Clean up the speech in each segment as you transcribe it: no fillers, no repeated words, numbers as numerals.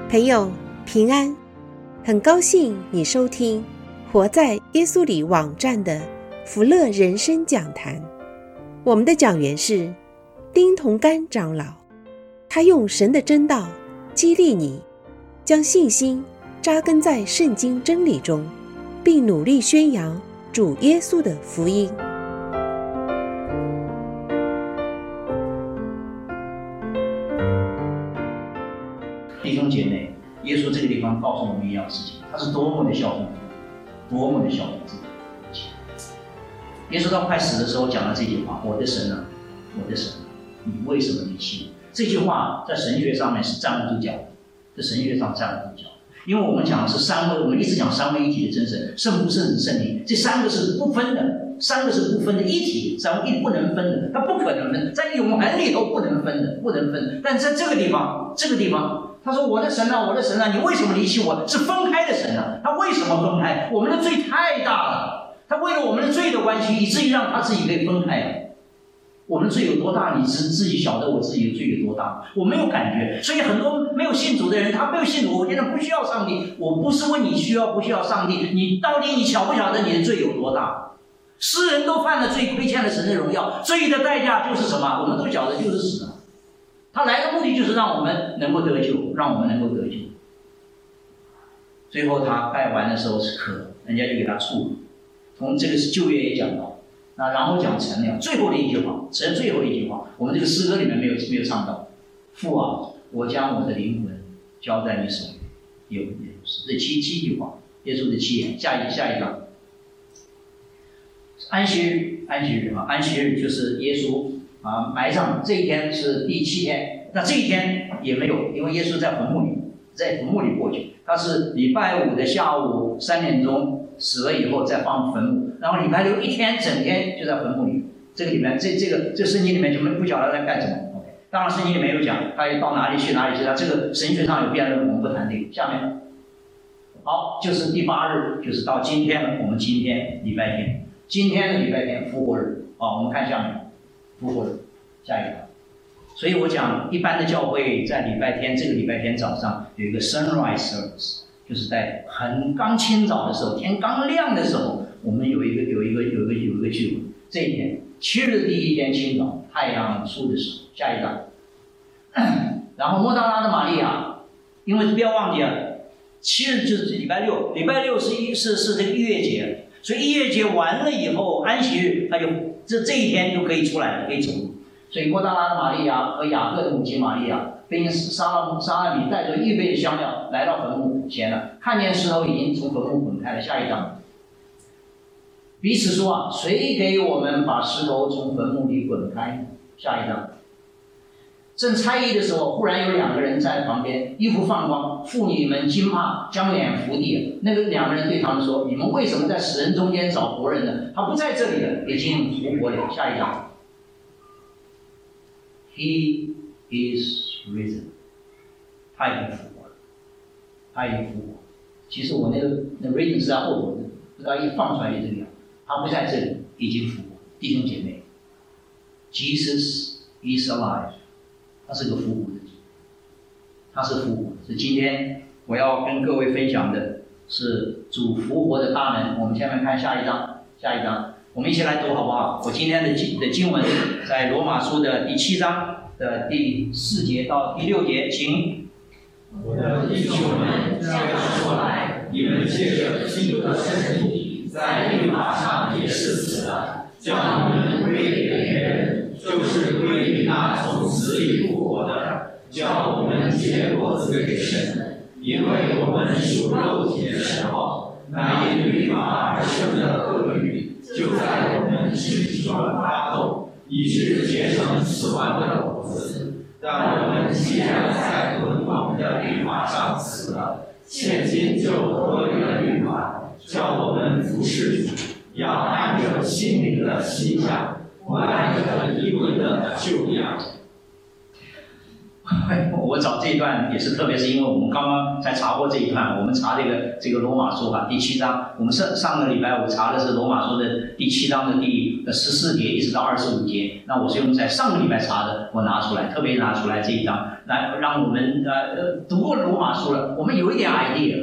朋友平安，很高兴你收听活在耶稣里网站的福乐人生讲坛。我们的讲员是丁同甘长老，他用神的真道激励你，将信心扎根在圣经真理中，并努力宣扬主耶稣的福音。 弟兄姐妹，耶稣这个地方告诉我们一样事情，他是多么的孝顺，多么的孝顺自己。耶稣到快死的时候讲了这句话：“我的神啊，我的神啊，你为什么离弃我？”这句话在神学上面是站不住脚的，在神学上站不住脚。因为我们讲的是三位，我们一直讲三位一体的真神，圣父、圣子、圣灵，这三个是不分的，三个是不分的一体，三位一体不能分的，它不可能分，在永恒里头不能分的，不能分。但在这个地方，他说：“我的神啊，我的神啊，你为什么离弃我？”是分开的神啊，他为什么分开？我们的罪太大了，他为了我们的罪的关系，以至于让他自己可以分开了。我们罪有多大，你自己晓得我自己的罪有多大，我没有感觉。所以很多没有信主的人，他没有信主，我觉得不需要上帝。我不是问你需要不需要上帝，你到底你晓不晓得你的罪有多大？世人都犯了罪，亏欠了神的荣耀，罪的代价就是什么？我们都晓得，就是死。他来的目的就是让我们能够得救，让我们能够得救。最后他拜完的时候是渴，人家就给他处了。从这个旧约也讲到，那然后讲成了最后的一句话，最后一句话，我们这个诗歌里面没有唱到。父啊，我将我的灵魂交在你手里，有这七句话，耶稣的七言。下一章，安息日啊，安息日就是耶稣埋葬这一天是第7天，那这一天也没有，因为耶稣在坟墓里过去，他是礼拜五的下午3点钟死了以后再放坟墓，然后礼拜六一天整天就在坟墓里。这个里面这圣经里面就不晓得在干什么。OK， 当然圣经里面有讲他到哪里去，他这个神学上有辩论，我们不谈这个。下面好，就是第8日，就是到今天了。我们今天礼拜天，今天的礼拜天复活日。我们看下面复活日，下一个。所以我讲一般的教会在礼拜天，这个礼拜天早上有一个 sunrise service， 就是在刚清早的时候，天刚亮的时候，我们有一个聚会。这一天7日的第一天清早，太阳出的时候，下一章。然后莫大拉的玛利亚，因为不要忘记了，7日就是礼拜六，礼拜六是这个逾越节，所以逾越节完了以后，安息日他就这一天就可以出来了，可以走路。所以莫大拉的玛利亚和雅各的母亲玛利亚，并撒拉米带着预备的香料来到坟墓前了，看见石头已经从坟墓滚开了。下一章，彼此说谁给我们把石头从坟墓里滚开呢？下一章，正猜疑的时候，忽然有2个人在旁边，衣服放光，妇女们惊怕，将脸伏地。那个2个人对他们说：“你们为什么在死人中间找活人呢？他不在这里了，已经复活了。”下一章。He is risen， 他已经复活了，其实我那 risen 是在后头的，不知道一放出来就这个样。他不在这里，已经复活。弟兄姐妹 ，Jesus is alive， 他是个复活的主，他是复活的。所以今天我要跟各位分享的是主复活的大能。我们下面看下一章，我们一起来读好不好？我今天的经文在罗马书的第7章的第4节到第6节，请。 我的弟兄们，这样说来，你们借着基督的身体，在律法上也是死了，叫你们归给别人，就是归于那从死里复活的，叫我们结果子给神。因为我们属肉体的时候，那因律法而生的恶欲，就在我们肢体中发动，以致结成死亡的果子。但我们既然在捆绑的律法上死了，现今就脱离了律法，叫我们服侍主，要按着心灵的心想，不按着衣文的旧样。 我找这一段也是，特别是因为我们刚刚才查过这一段，我们查这个罗马书第7章，我们上个礼拜五查的是罗马书的第7章的第 14节一直到25节，那我是用在上个礼拜查的，我拿出来，特别拿出来这一章，来让我们读过罗马书了，我们有一点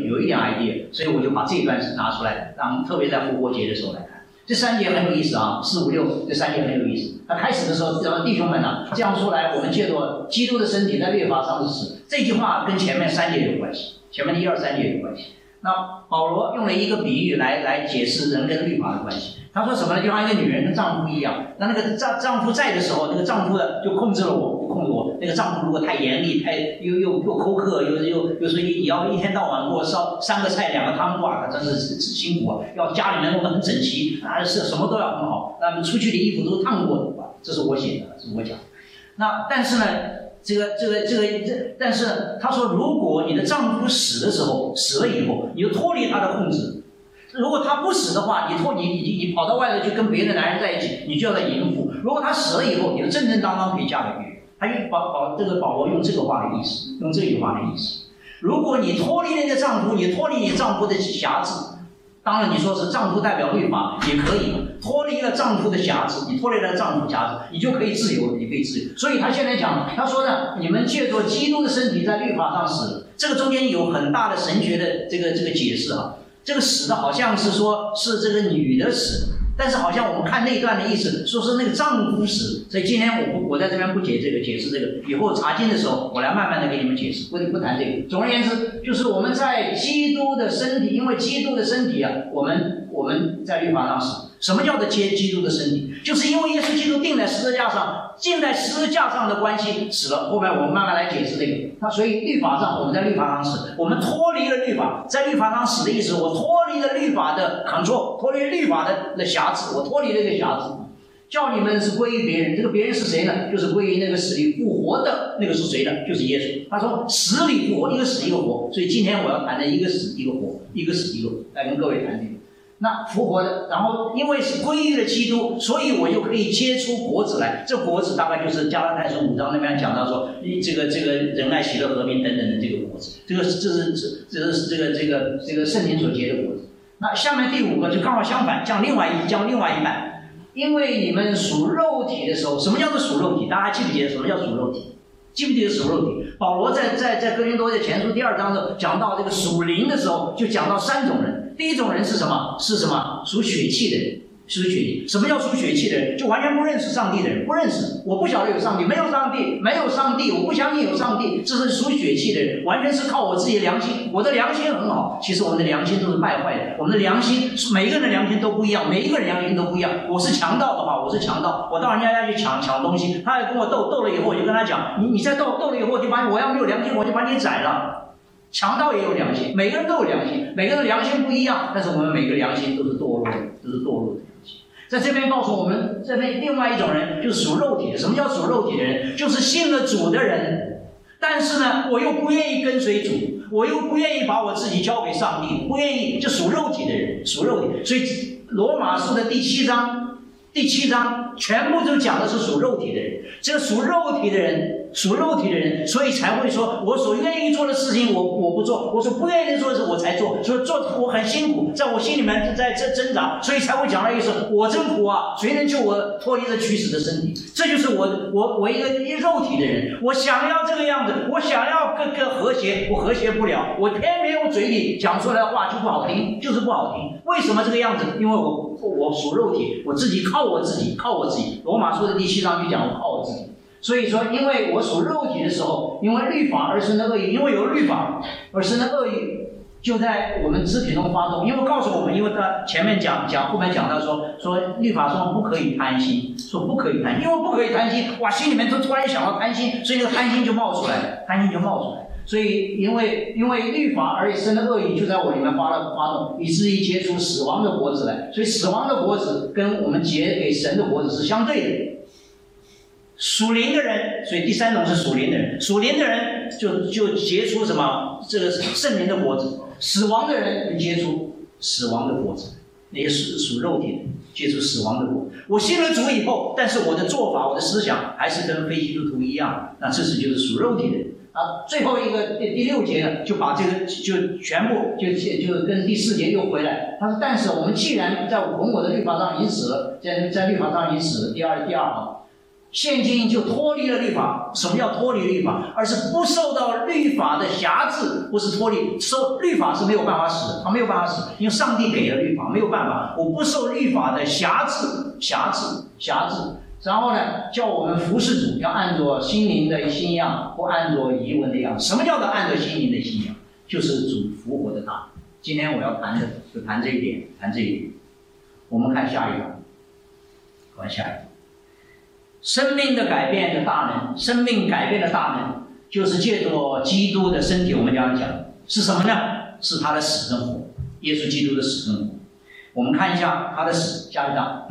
idea，所以我就把这一段拿出来，让特别在复活节的时候来看。这3节很有意思啊，4、5、6这3节很有意思。他开始的时候，弟兄们啊，这样说来，我们借着基督的身体在律法上的死，这句话跟前面3节有关系，前面的1、2、3节有关系。那保罗用了一个比喻来解释人跟律法的关系。他说什么呢？就像一个女人跟丈夫一样，那个丈夫在的时候，那个丈夫的就控制了我，那个丈夫如果太严厉，太又苛刻，又说你要一天到晚给我烧3个菜2个汤挂，真是辛苦啊！要家里面弄得很整齐啊，是什么都要很好。那么出去的衣服都烫过的，这是我写的，是我讲。那但是呢，但是他说，如果你的丈夫死了以后，你就脱离他的控制。如果他不死的话，你跑到外头去跟别的男人在一起，你就要在淫妇。如果他死了以后，你就正正当当可以嫁给别人。他用保罗用这个话的意思，用这句话的意思。如果你脱离你的丈夫，你脱离你丈夫的辖制，当然你说是丈夫代表律法也可以，脱离了丈夫的辖制，你脱离了丈夫辖制，你就可以自由，你可以自由。所以他现在讲，他说呢，你们借着基督的身体在律法上死，这个中间有很大的神学的这个解释啊。这个死的好像是说是这个女的死，但是好像我们看那段的意思，说是那个丈夫死。所以今天我在这边不解释这个，以后查经的时候我来慢慢的给你们解释，不谈这个。总而言之，就是我们在基督的身体，因为基督的身体啊，我们在律法上死。什么叫做基督的身体？就是因为耶稣基督钉在十字架上的关系死了。后面我们慢慢来解释这个。所以律法上，我们在律法上死，我们脱离了律法，在律法上死的意思，我脱离了律法的 control， 脱离律法的辖制，我脱离了这个辖制。叫你们是归于别人，这个别人是谁呢？就是归于那个死里复活的那个是谁呢？就是耶稣。他说死里复活，一个死一个活。所以今天我要谈的一个死一个活，一个死一个活，来跟各位谈这个。那复活的，然后因为是归于了基督，所以我又可以结出果子来。这果子大概就是加拉太书5章那边讲到说，这个仁爱、喜乐、和平等等的这个果子，这是这个圣灵所结的果子。那下面第5个就刚好相反，讲另外一半。因为你们属肉体的时候，什么叫做属肉体？大家记不记得什么叫属肉体？记不记得属肉体？保罗在哥林多的前书第2章的讲到这个属灵的时候，就讲到3种人。第一种人是什么？属血气的人，属血气。什么叫属血气的人？就完全不认识上帝的人，不认识，我不晓得有上帝，没有上帝，我不相信有上帝，这是属血气的人，完全是靠我自己的良心。我的良心很好，其实我们的良心都是败坏的。我们的良心，每一个人的良心都不一样，每一个人良心都不一样。我是强盗的话，我是强盗，我到人家家去抢东西，他还跟我斗了以后，我就跟他讲，你再斗了以后，我要没有良心，我就把你宰了。强盗也有良心，每个人都有良心，每个人的良心不一样，但是我们每个良心都是堕落的良心。在这边告诉我们，这边另外一种人就是属肉体的。什么叫属肉体的人？就是信了主的人，但是呢，我又不愿意跟随主，我又不愿意把我自己交给上帝，不愿意，就属肉体的人，属肉体。所以罗马书的第七章全部都讲的是属肉体的人。这个属肉体的人，所以才会说，我所愿意做的事情我不做，我所不愿意做的事我才做，所以做我很辛苦，在我心里面在挣扎，所以才会讲了一句，我真苦啊，谁能救我脱离这取死的身体？这就是我一个肉体的人，我想要这个样子，我想要更和谐，我和谐不了，我偏偏我嘴里讲出来的话就不好听，就是不好听。为什么这个样子？因为我属肉体，我自己靠我自己。罗马书的第7章就讲我靠我自己。所以说，因为我属肉体的时候，因为律法而生的恶意，因为有律法而生的恶意，就在我们肢体中发动。因为告诉我们，因为他前面后面讲到说律法说不可以贪心，说不可以贪心，因为不可以贪心，哇，心里面突然想到贪心，所以那个贪心就冒出来。所以因为律法而生的恶意就在我里面发动，以至于结出死亡的果子来。所以死亡的果子跟我们结给神的果子是相对的。属灵的人，所以第3种是属灵的人，属灵的人就结出什么？这个圣灵的果子。死亡的人就结出死亡的果子，那些属肉体的结出死亡的果子。我信了主以后，但是我的做法、我的思想还是跟非基督徒一样，那这就是属肉体的人。 最后一个第6节呢，就把这个就全部就跟第4节又回来。他说：“但是我们既然在从我的律法上已死了，在律法上已死了。”第二行，现今就脱离了律法。什么叫脱离律法？而是不受到律法的辖制，不是脱离。律法是没有办法死的，他没有办法死，因为上帝给了律法，没有办法。我不受律法的辖制。然后呢，叫我们服侍主，要按着心灵的信仰，不按着遗文的样子。什么叫做按着心灵的信仰？就是主复活的大。今天我要谈的就谈这一点，我们看下一章，生命改变的大能，就是借着基督的身体。我们这样讲是什么呢？是他的死跟活，耶稣基督的死跟活。我们看一下他的死，下一章。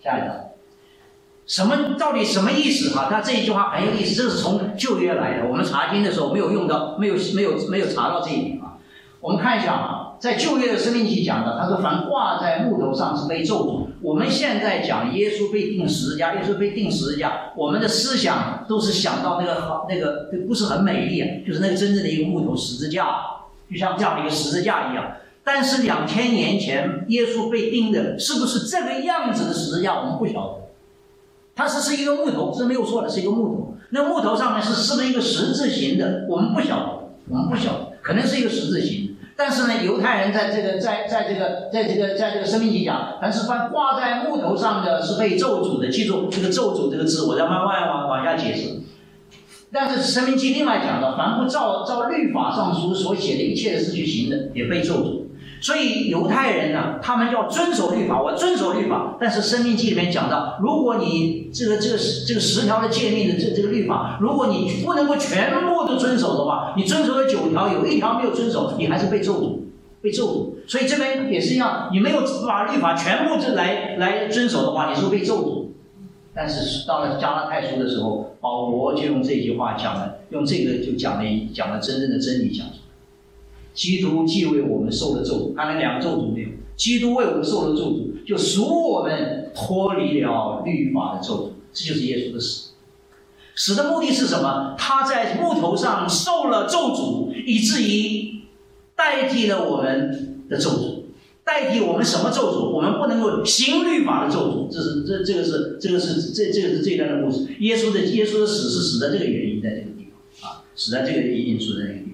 到底什么意思？他这一句话很有意思，这是从旧约来的。我们查经的时候没有用到，没有查到这一点啊。我们看一下在旧约的申命记讲的，他说凡挂在木头上是被咒诅。我们现在讲耶稣被钉十字架，我们的思想都是想到那个不是很美丽啊，就是那个真正的一个木头十字架，就像这样的一个十字架一样。但是2000年前耶稣被钉的是不是这个样子的十字架，我们不晓得。它是一个木头，是没有错的，是一个木头。那木头上面是不是一个十字形的？我们不晓得，可能是一个十字形。但是呢，犹太人在这个申命记讲，凡是挂在木头上的是被咒诅的。记住这个咒诅这个字，我再慢慢往下解释。但是申命记另外讲到，凡不照律法上所写的一切的事去行的，也被咒诅。所以犹太人呢，他们要遵守律法，我遵守律法。但是申命记里面讲到，如果你这个10条的诫命的这个律法，如果你不能够全部都遵守的话，你遵守了9条，有1条没有遵守，你还是被咒诅。所以这边也是一样，你没有把律法全部来遵守的话，你是被咒诅。但是到了加拉太书的时候，保罗就用这句话讲了，用这个就讲了真正的真理讲出来。基督既为我们受了咒诅，看两个咒诅没有？基督为我们受了咒诅，就赎我们脱离了律法的咒诅。这就是耶稣的死。死的目的是什么？他在木头上受了咒诅，以至于代替了我们的咒诅。代替我们什么咒诅？我们不能够行律法的咒诅。这个是这一段的故事。耶稣的死是死在这个原因，在这个地方啊，死在这个因素的那个地方。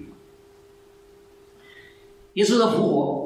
耶稣的复活，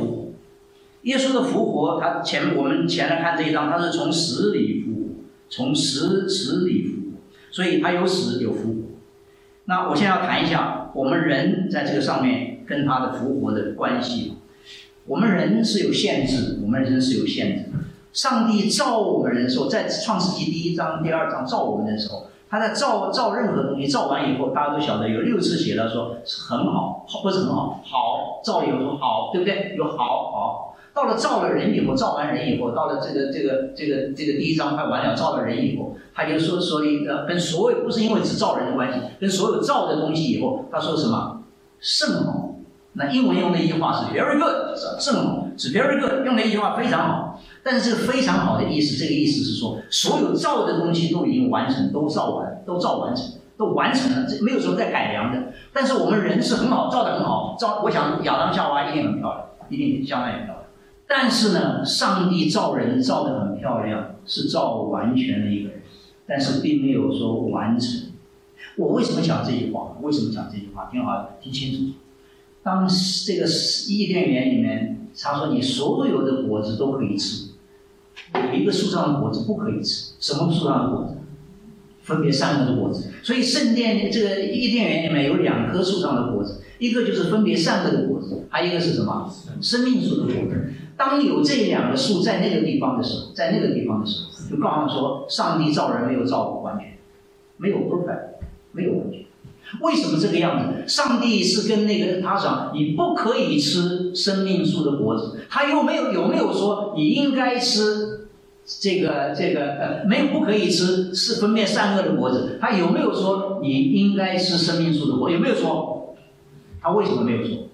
我们前来看这一章，他是从死里复活，所以他有死有复活。那我现在要谈一下我们人在这个上面跟他的复活的关系。我们人是有限制，上帝造我们人的时候，在创世纪1章、2章造我们的时候，他在造任何东西，造完以后，大家都晓得有6次写了说很好，不是很好，好，造了以后说好，对不对？有好。到了造了人以后，造完人以后，到了这个第1章快完了，造了人以后，他就说跟所有不是因为只造人的关系，跟所有造的东西以后，他说什么甚好。那英文用的一句话是 very good， 甚好，是 very good， 用的一句话非常好。但是这个非常好的意思，这个意思是说，所有造的东西都已经完成，都造完成，都完成了，这没有什么再改良的。但是我们人是很好，造得很好，我想亚当夏娃一定很漂亮，一定将来很漂亮。但是呢，上帝造人造得很漂亮，是造完全的一个人，但是并没有说完成。我为什么讲这句话？听好，听清楚。当这个伊甸园里面，他说你所有的果子都可以吃，有一个树上的果子不可以吃。什么树上的果子？分别善恶的果子。所以圣殿这个伊甸园里面有2棵树上的果子，一个就是分别善恶的果子，还有一个是什么？生命树的果子。当有这2个树在那个地方的时候，就告诉说，上帝造人没有造完全，没有 perfect， 没有完全。为什么这个样子？上帝是跟他讲，你不可以吃生命树的果子。他有没有说你应该吃没有不可以吃是分辨善恶的果子？他有没有说你应该吃生命树的果子？有没有说？他为什么没有说？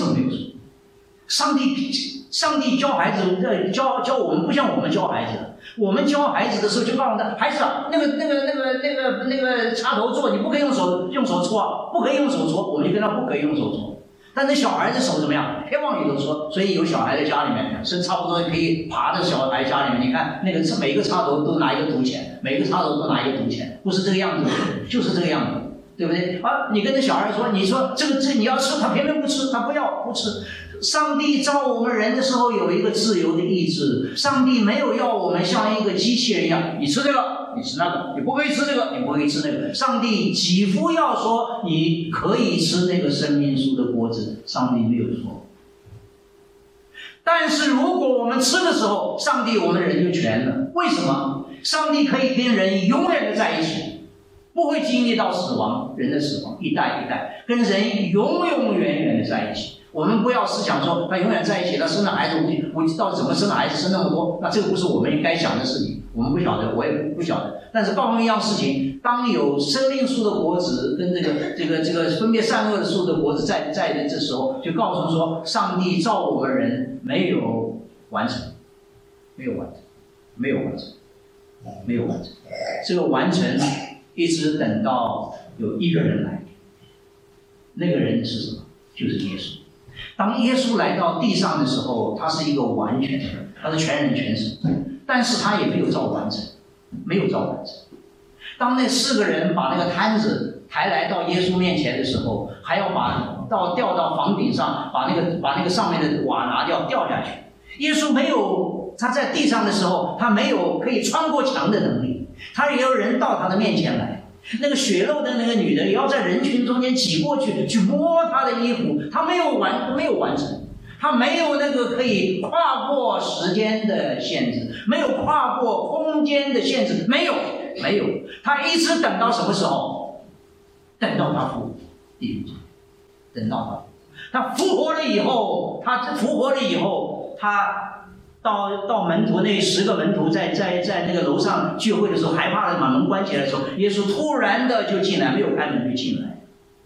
上帝教孩子教我们不像我们教孩子， 我们教孩子的时候就告诉他，孩子啊，那个插头座，你不可以用手搓啊，不可以用手搓，我们就跟他不可以用手搓。但是小孩的手怎么样？别往里头搓，所以有小孩的家里面是差不多可以爬到小孩家里面。你看那个每个插头都拿一个铜钱，每个插头都拿一个铜钱，不是这个样子，就是这个样子，对不对？啊，你跟这小孩说，你说这你要吃，他偏偏不吃，他不吃。上帝造我们人的时候有一个自由的意志，上帝没有要我们像一个机器人一样，你吃这个，你吃那个，你不可以吃这个，你不可以吃那个。上帝几乎要说你可以吃那个生命树的果子，上帝没有说。但是如果我们吃的时候，上帝我们人就全了。为什么？上帝可以跟人永远的在一起，不会经历到死亡，人的死亡，一代一代跟人永永远远的在一起。我们不要思想说他永远在一起，他生了孩子我到底怎么生了孩子生那么多，那这个不是我们应该想的事情，我们不晓得，我也不晓得。但是告诉一样事情，当有生命树的果子跟这个分别善恶的树的果子在的这时候，就告诉说，上帝造我们人没有完成。这个完成一直等到有一个人来，那个人是什么？就是耶稣。当耶稣来到地上的时候，他是一个完全的，他是全人全神，但是他也没有照完成。当那4个人把那个摊子抬来到耶稣面前的时候，还要吊到房顶上，把那个上面的瓦拿掉下去。耶稣没有，他在地上的时候，他没有可以穿过墙的能力，他也有人到他的面前来。那个血肉的那个女的也要在人群中间挤过去摸他的衣服，他没有完成，他没有那个可以跨过时间的限制，没有跨过空间的限制，没有，他一直等到什么时候？等到他复活，等到他复活了以后，他到门徒那10个门徒在那个楼上聚会的时候，害怕的把门关起来的时候，耶稣突然的就进来，没有开门就进来，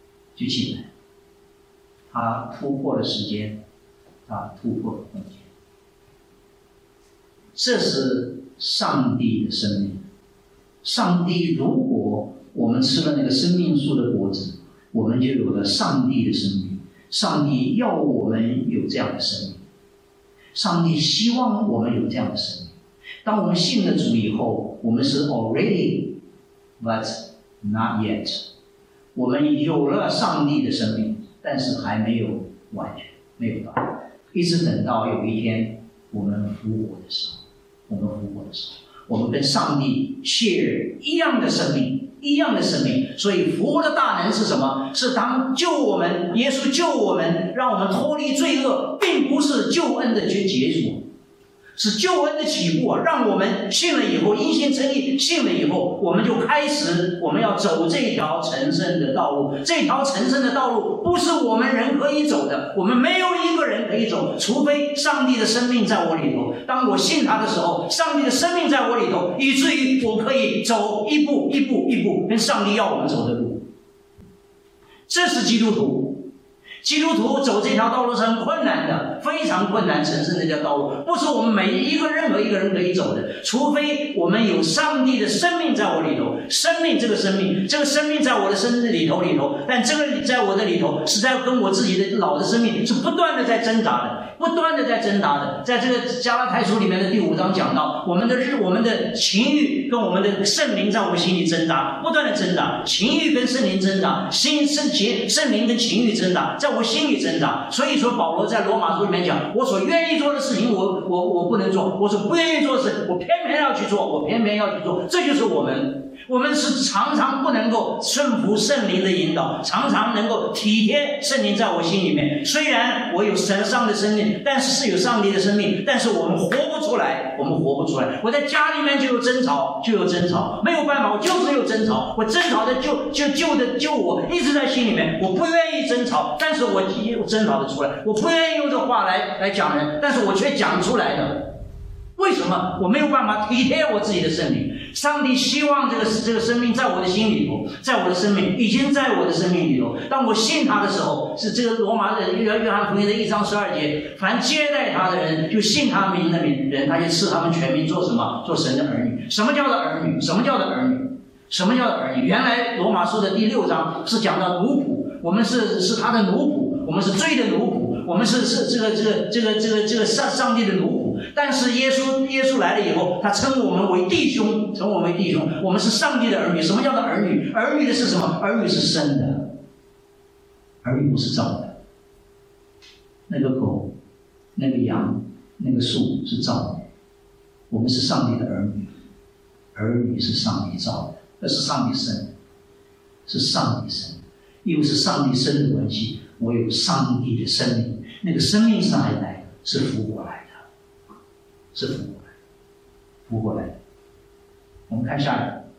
他突破了时间，他突破了空间。这是上帝的生命。上帝，如果我们吃了那个生命树的果子，我们就有了上帝的生命。上帝要我们有这样的生命。上帝希望我们有这样的生命。当我们信了主以后，我们是 already but not yet， 我们有了上帝的生命，但是还没有完全，没有到，一直等到有一天我们复活的时候，我们跟上帝 share 一样的生命。所以复活的大能是什么？是当耶稣救我们，让我们脱离罪恶，并不是救恩的结束，是救恩的起步啊！让我们信了以后，因信称义，信了以后，我们就开始，我们要走这条成圣的道路。这条成圣的道路不是我们人可以走的，我们没有一个人可以走，除非上帝的生命在我里头。当我信他的时候，上帝的生命在我里头，以至于我可以走一步跟上帝要我们走的路。这是基督徒走这条道路是很困难的，非常困难。成圣这条道路不是我们任何一个人可以走的，除非我们有上帝的生命在我里头。这个生命在我的身子里头，但这个在我的里头是在跟我自己的老的生命是不断的在挣扎的。在这个加拉太书里面的第5章讲到，我们的情欲跟我们的圣灵在我们心里挣扎，不断的挣扎，情欲跟圣灵挣扎，圣灵跟情欲挣扎，在我心里挣扎。所以说保罗在罗马书里面讲，我所愿意做的事情我不能做，我所不愿意做的事我偏偏要去做，这就是我们是常常不能够顺服圣灵的引导，常常能够体贴圣灵在我心里面。虽然我有神上的生命，但是有上帝的生命，但是我们活不出来。我在家里面就有争吵，没有办法，我就是有争吵。我争吵的就我一直在心里面，我不愿意争吵，但是我争吵的出来。我不愿意用这话来讲人，但是我却讲出来的。 为什么我没有办法体贴我自己的生命？上帝希望这个生命在我的心里头，在我的生命已经在我的生命里头。当我信他的时候，是这个罗马的约翰福音的1章12节，凡接待他的人，就信他名的人，他就赐他们全名做什么？做神的儿女。什么叫做儿女？什么叫做儿女？什么叫做儿女？原来罗马书的第6章是讲到奴仆，我们是他的奴仆，我们是罪的奴仆，我们是这个上帝的奴仆。但是耶稣来了以后，他称我们为弟兄，称我们为弟兄，我们是上帝的儿女。什么叫做儿女？儿女的是什么？儿女是生的，儿女不是造的。那个狗，那个羊，那个树是造的，我们是上帝的儿女，儿女是上帝造的，那是上帝生的，是上帝生的，因为是上帝生的关系，我有上帝的生命，那个生命是哪里来的？是复活来的，是复活来的。我们看下一个，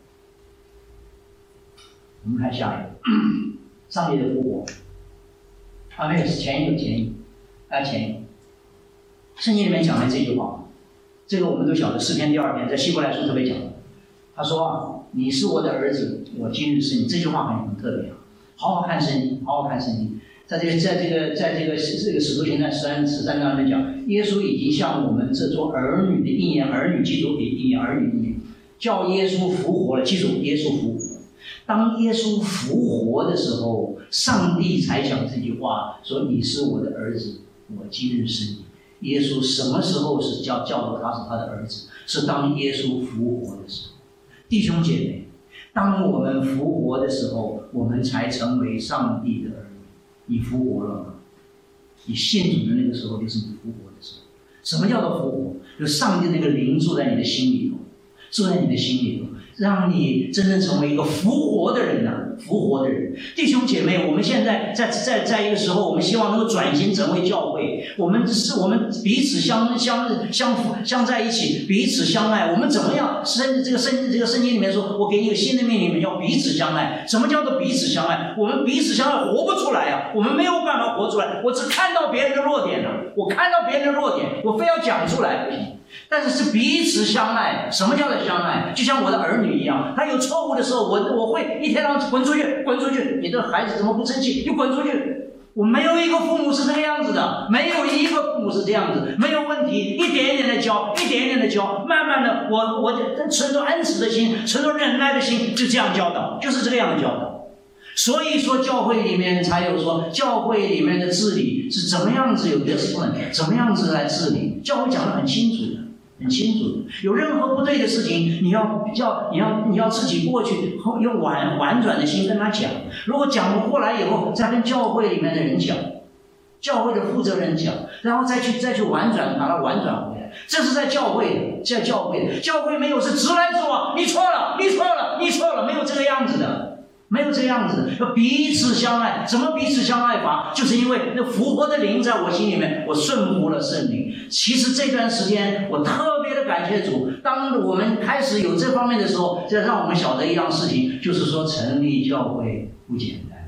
上帝的复活。没有，是前一个。圣经里面讲的这句话，这个我们都晓得，诗篇第2篇在希伯来书特别讲的。他说你是我的儿子，我今日是你。这句话很特别，好好看圣经，好好看圣经。在这个使徒行传13章里面讲，耶稣已经向我们这做儿女的应验，儿女基督的应验，儿女应验，叫耶稣复活了。记住，耶稣复活。当耶稣复活的时候，上帝才讲这句话，说你是我的儿子，我今日是你。耶稣什么时候是叫他是他的儿子？是当耶稣复活的时候。弟兄姐妹，当我们复活的时候，我们才成为上帝的儿女。你复活了吗？你信主的那个时候，就是你复活的时候。什么叫做复活？就上帝那个灵住在你的心里头，住在你的心里头，让你真正成为一个复活的人呐！复活的人，弟兄姐妹，我们现在在一个时候，我们希望能够转型成为教会。我们彼此相在一起，彼此相爱。我们怎么样？这个圣经里面说，我给你一个新的命令，叫彼此相爱。什么叫做彼此相爱？我们彼此相爱活不出来啊！我们没有办法活出来。我只看到别人的弱点了，我看到别人的弱点，我非要讲出来不行。但是彼此相爱。什么叫做相爱？就像我的儿女一样，他有错误的时候，我会一天让他滚出去，你的孩子怎么不生气？你滚出去！我没有一个父母是这个样子的，没有一个父母是这样子，没有问题，一点一点的教，慢慢的，我存着恩慈的心，存着忍耐的心，就这样教导，就是这个样的教导。所以说教会里面才有说，教会里面的治理是怎么样子有discipline，怎么样子来治理，教会讲得很清楚的。有任何不对的事情，你要自己过去，用婉转的心跟他讲。如果讲不过来以后，再跟教会里面的人讲，教会的负责人讲，然后再去婉转，把它婉转回来。这是在教会的，教会没有是直来直往，你错了，没有这个样子的。没有这样子，要彼此相爱。怎么彼此相爱法？就是因为那复活的灵在我心里面，我顺服了圣灵。其实这段时间我特别的感谢主，当我们开始有这方面的时候，这让我们晓得一样事情，就是说成立教会不简单，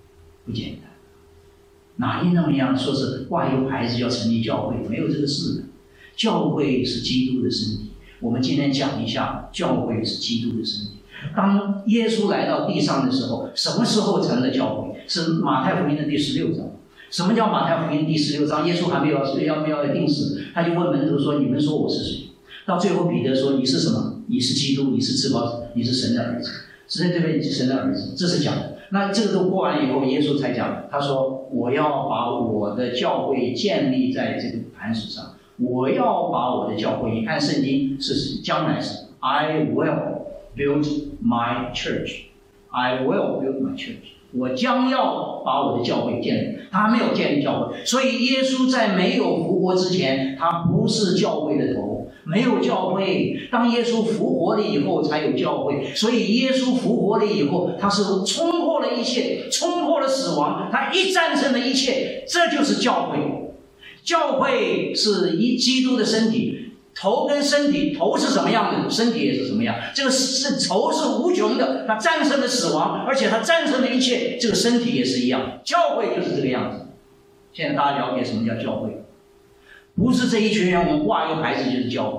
哪里那么样说是挂一个牌子叫成立教会，没有这个事的。教会是基督的身体，我们今天讲一下，教会是基督的身体。当耶稣来到地上的时候，什么时候成了教会？是马太福音的第16章。什么叫马太福音第16章？耶稣还没有要定死，他就问门徒说：“你们说我是谁？”到最后彼得说：“你是什么？你是基督，你是至高者，你是神的儿子。”是在这边，你是神的儿子，这是讲的。那这个都过完以后，耶稣才讲，他说：“我要把我的教会建立在这个磐石上，我要把我的教会。”你看圣经是将来是 I will build my church. I will build my church. 我将要把我的教会建立。他没有建立教会，所以耶稣在没有复活之前，他不是教会的头，没有教会。当耶稣复活了以后，才有教会。所以耶稣复活了以后，他是冲破了一切，冲破了死亡，他一战胜了一切，这就是教会。教会是基督的身体。头跟身体，头是什么样的，身体也是什么样。这个头是无穷的，它战胜了死亡，而且它战胜了一切。这个身体也是一样，教会就是这个样子。现在大家了解什么叫教会？不是这一群人我们挂一个牌子就是教会，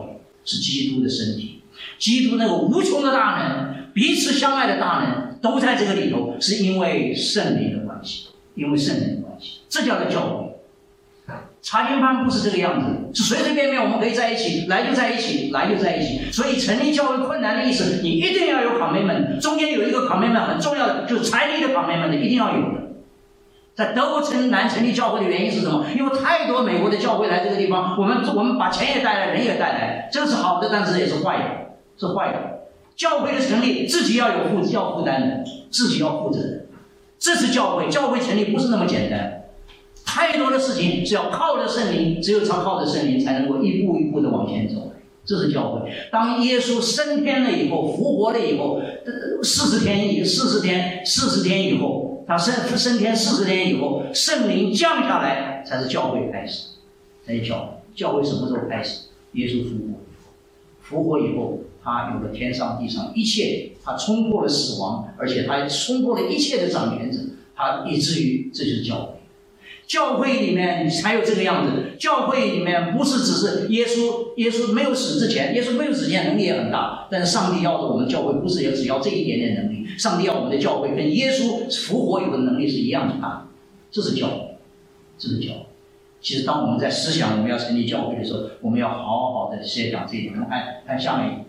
是基督的身体。基督那个无穷的大能，彼此相爱的大能，都在这个里头，是因为圣灵的关系，因为圣灵的关系，这叫做教会。查经班不是这个样子，是随随便便我们可以在一起，来就在一起，来就在一起。所以成立教会困难的意思，你一定要有 commitment， 中间有一个 commitment 很重要的，就是财力的 commitment 一定要有的。在德国难成立教会的原因是什么？因为太多美国的教会来这个地方，我们把钱也带来，人也带来，这个是好的，但是也是坏的，是坏的。教会的成立自己要负担的，自己要负责的，这是教会。教会成立不是那么简单。太多的事情是要靠着圣灵，只有靠着圣灵才能够一步一步的往前走，这是教会。当耶稣升天了以后，复活了以后，40天以后，他升天40天以后，圣灵降下来，才是教会开始，才是教会。教会什么时候开始？耶稣复活以后，他有了天上地上一切，他冲破了死亡，而且他冲破了一切的掌权者，他以至于这就是教会。教会里面才有这个样子。教会里面不是只是耶稣没有死之前，耶稣没有死之前能力也很大，但是上帝要的我们教会不是也只要这一点点能力，上帝要我们的教会跟耶稣复活以后的能力是一样的大，这是教会，这是教会。其实当我们在思想我们要成立教会的时候，我们要好好的设想这一点。我们看下面，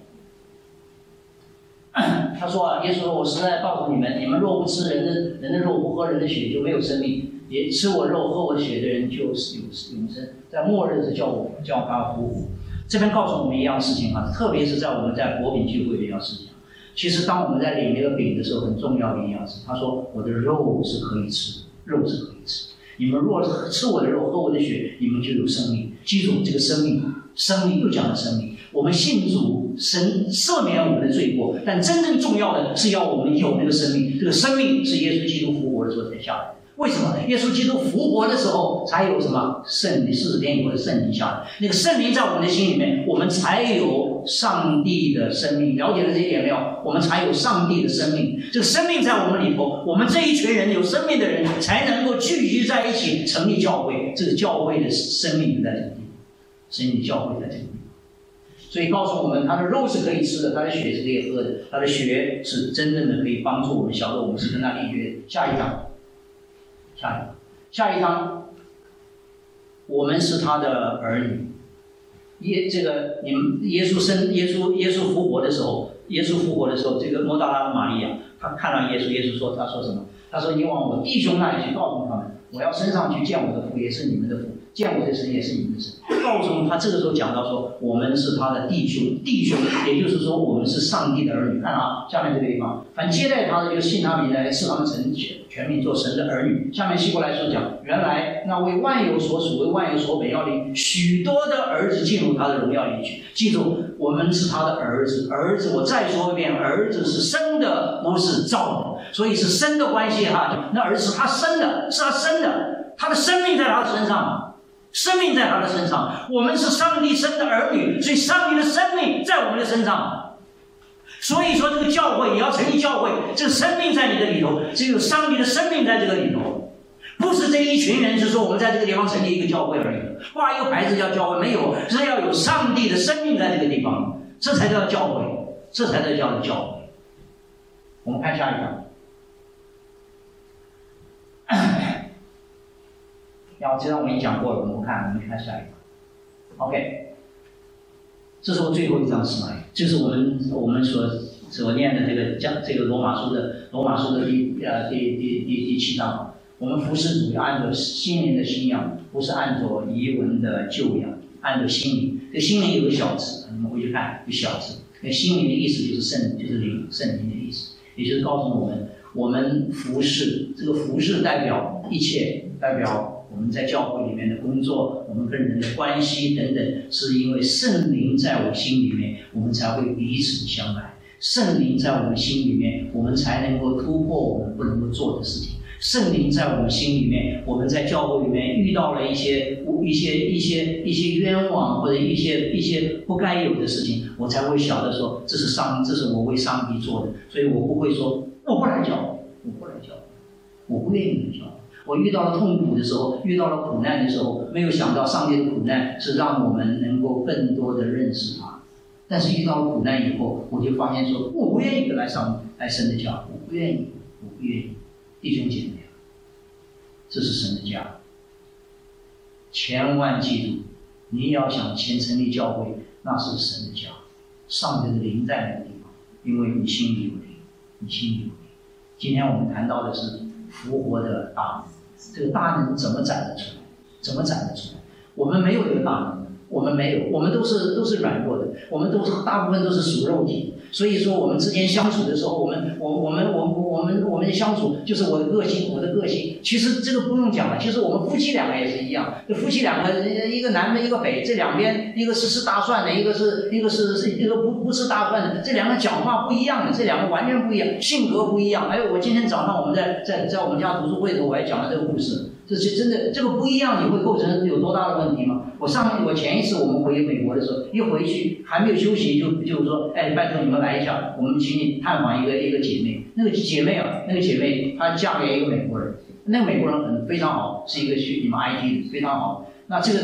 他说耶稣说，我实在告诉你们，你们若不吃人的肉，不喝人的血，就没有生命。也吃我肉喝我血的人就是有永生，在末日是叫他复活。这边告诉我们一样事情啊，特别是在我们在国饼聚会的一样事情。其实当我们在领那个饼的时候，很重要的一样事，他说我的肉是可以吃的，肉是可以吃。你们若吃我的肉喝我的血，你们就有生命。记住这个生命又讲了生命。我们信主，神赦免我们的罪过，但真正重要的是要我们有那个生命。这个生命是耶稣基督复活的时候才下来。为什么？耶稣基督复活的时候才有什么圣灵？40天以后的圣灵下来，那个圣灵在我们的心里面，我们才有上帝的生命。了解了这一点没有？我们才有上帝的生命。这个生命在我们里头，我们这一群人有生命的人才能够聚集在一起成立教会。这个教会的生命就在这个地方，生命教会在这个地方。所以告诉我们，他的肉是可以吃的，他的血是可以喝的，他的血是真正的可以帮助我们晓得我们是跟他立约。下一章。下一章，我们是他的儿女。耶稣复活的时候，这个抹大拉的玛利亚，他看到耶稣说，他说什么？他说：“你往我弟兄那里去，告诉他们，我要升上去见我的父，也是你们的父；见我的神，也是你们的神。”告诉他，这个时候讲到说，我们是他的弟兄，也就是说，我们是上帝的儿女。看啊，下面这个地方，凡接待他的，就信他名的，赐他们成全名做神的儿女。下面希伯来书讲，原来那为万有所属、为万有所本要领许多的儿子进入他的荣耀里去。记住，我们是他的儿子。儿子，我再说一遍，儿子是生的，不是造的，所以是生的关系哈。那儿子是他生的，是他生的，他的生命在他的身上。生命在他的身上，我们是上帝生的儿女，所以上帝的生命在我们的身上。所以说，这个教会也要成立教会，这个生命在你的里头，只有上帝的生命在这个里头，不是这一群人是说我们在这个地方成立一个教会而已，挂一个牌子叫教会，没有，是要有上帝的生命在这个地方，这才叫教会，这才叫教会。我们看下一章。我知道我们已经讲过了，我们去看下一章。OK， 这是我最后一章是哪里？就是我们所念的这个罗马书的第7章。我们服事主要按照心灵的信仰，不是按照遗文的旧养，按照心灵。这个心灵有个小字，你们回去看有小字。那心灵的意思就是灵，圣灵的意思，也就是告诉我们服事，这个服事代表一切，代表我们在教会里面的工作，我们跟人的关系等等，是因为圣灵在我心里面，我们才会彼此相爱。圣灵在我们心里面，我们才能够突破我们不能够做的事情。圣灵在我们心里面，我们在教会里面遇到了一些冤枉或者一些不该有的事情，我才会晓得说这是我为上帝做的，所以我不会说我不来教会，我不愿意来教会。我遇到了痛苦的时候，遇到了苦难的时候，没有想到上帝的苦难是让我们能够更多的认识他， 但是遇到苦难以后，我就发现说，我不愿意来神的家，我不愿意。弟兄姐妹，这是神的家，千万记住，你要想成立教会，那是神的家，上帝的灵在那个地方，因为你心里有灵。今天我们谈到的是复活的大能，这个大能怎么展得出来？我们没有这个大能，我们都是软弱的，我们大部分都是属肉体。所以说我们之间相处的时候，我们的相处就是我的个性。其实这个不用讲了，其实我们夫妻两个也是一样，这夫妻两个，一个南的，一个北，这两边一个是吃大蒜的，一个不吃大蒜的，这两个讲话不一样的，这两个完全不一样，性格不一样。还有我今天早上我们在我们家读书会的时候，我还讲了这个故事。这是真的，这个不一样，你会构成有多大的问题吗？我前一次我们回美国的时候，一回去还没有休息，就是说，哎，拜托你们来一下，我们请你探访一个姐妹。那个姐妹她嫁给一个美国人，那个美国人非常好，是一个学你们 IT 的，非常好。那这个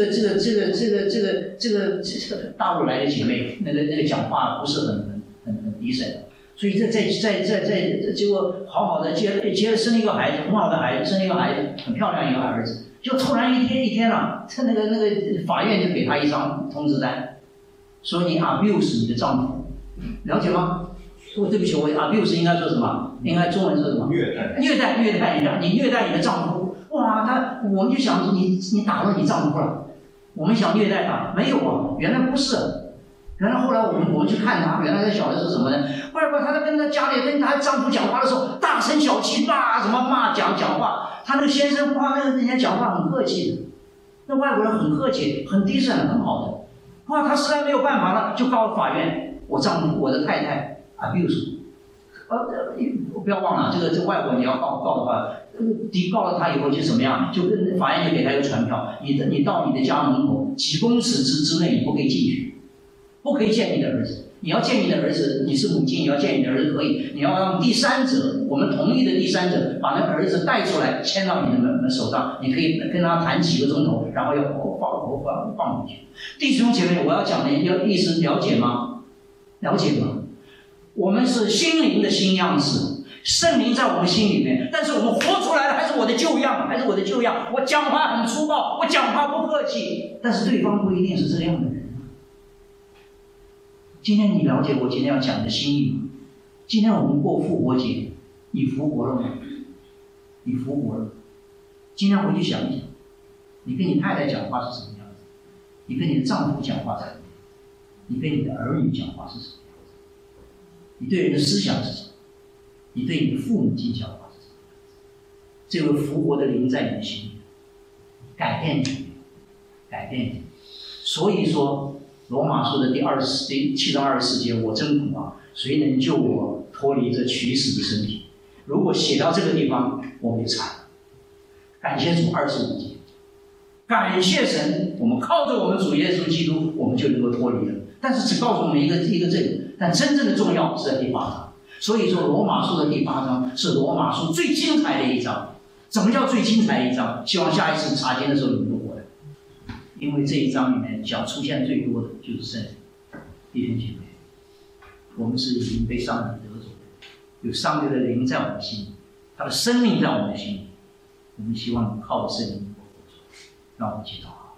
大陆来的姐妹，那个讲话不是很低声的。所以结果好好的生了一个孩子，很好的孩子，生了一个孩子，很漂亮一个儿子。就突然一天了，那个法院就给他一张通知单，说你 abuse 你的丈夫，了解吗？说对不起，我 abuse 应该说什么？应该中文说什么？虐待你虐待你的丈夫。哇，我们就想你打了你丈夫了，我们想虐待他，没有啊，原来不是。原来后来我们去看他，原来他晓得是什么呢？后来他在跟他家里跟他丈夫讲话的时候，大声小气骂讲话。他那个先生人家讲话很客气的，那外国人很客气，很低声，很好的。哇，他实在没有办法了，就告法院，我的太太 abuse。不要忘了，这外国你要告的话，告了他以后就怎么样？就跟法院就给他一个传票，你到你的家门口几公尺之内你不可以进去。不可以见你的儿子，你要见你的儿子，你是母亲，你要见你的儿子可以，你要让第三者，我们同意的第三者，把那个儿子带出来，牵到你的门手上，你可以跟他谈几个钟头，然后要放回去。弟兄姐妹，我要讲的意思了解吗？了解吗？我们是心灵的新样式，圣灵在我们心里面，但是我们活出来的还是我的旧样，我讲话很粗暴，我讲话不客气，但是对方不一定是这样的人。今天你了解我今天要讲的心意吗？今天我们过复活节，你复活了吗？你复活了。今天回去想一想，你跟你太太讲话是什么样子？你跟你的丈夫讲话是什么样子？你跟你的儿女讲话是什么样子？你对人的思想是什么？你对你的父母亲讲话是什么样子？这个复活的灵在你的心里，改变你。所以说罗马书的第7章24节，我真苦啊！谁能救我脱离这取死的身体？如果写到这个地方，我们就惨了。感谢主25节，感谢神，我们靠着我们主耶稣基督，我们就能够脱离了。但是只告诉我们一个这个，但真正的重要是在第8章。所以说，罗马书的第8章是罗马书最精彩的一章。怎么叫最精彩的一章？希望下一次查经的时候你们都过来。因为这一章里面讲出现最多的就是圣灵。弟兄姐妹，我们是已经被上帝得着的，有上帝的灵在我们心里，他的生命在我们的心里。我们希望靠着圣灵，让我们祈祷好。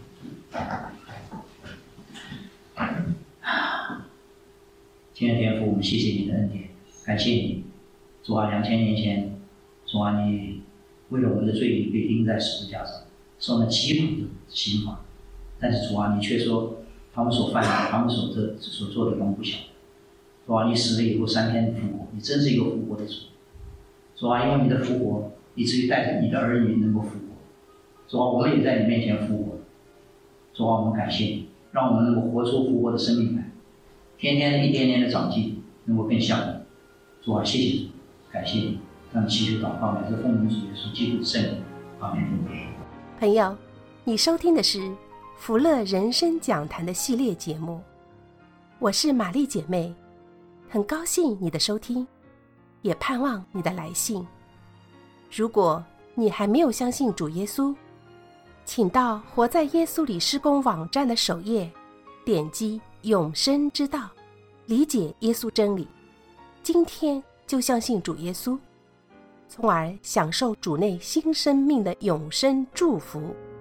亲爱的天父，我们谢谢你的恩典，感谢你，主啊，2000年前，主啊，你为了我们的罪被钉在十字架上，受了极苦的刑罚，但是主啊，你却说他们所犯的，他们所做的，他们不晓得。主啊，你死了以后3天复活，你真是一个复活的主。主啊，因为你的复活，以至于带着你的儿女能够复活。主啊，我们也在你面前复活。主啊，我们感谢你，让我们能够活出复活的生命来，天天一点点的长进，能够更像你。主啊，谢谢主，感谢你，让你祈求祷告，乃是奉我们主耶稣基督的圣灵。阿门。 朋友，你收听的是福乐人生讲坛的系列节目，我是玛丽姐妹，很高兴你的收听，也盼望你的来信。如果你还没有相信主耶稣，请到活在耶稣里事工网站的首页，点击永生之道，理解耶稣真理，今天就相信主耶稣，从而享受主内新生命的永生祝福。